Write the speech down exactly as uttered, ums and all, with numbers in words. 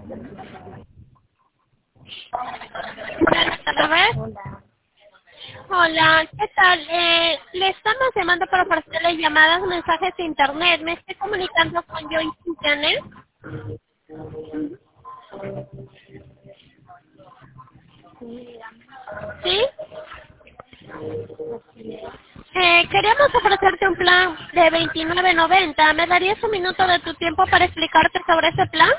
Buenas tardes. Hola. Hola, ¿qué tal? Eh, le estamos llamando para ofrecerle llamadas, mensajes de internet. Me estoy comunicando con Joy Janet. ¿Sí? Eh, queríamos ofrecerte un plan de veintinueve noventa. ¿Me darías un minuto de tu tiempo para explicarte sobre ese plan?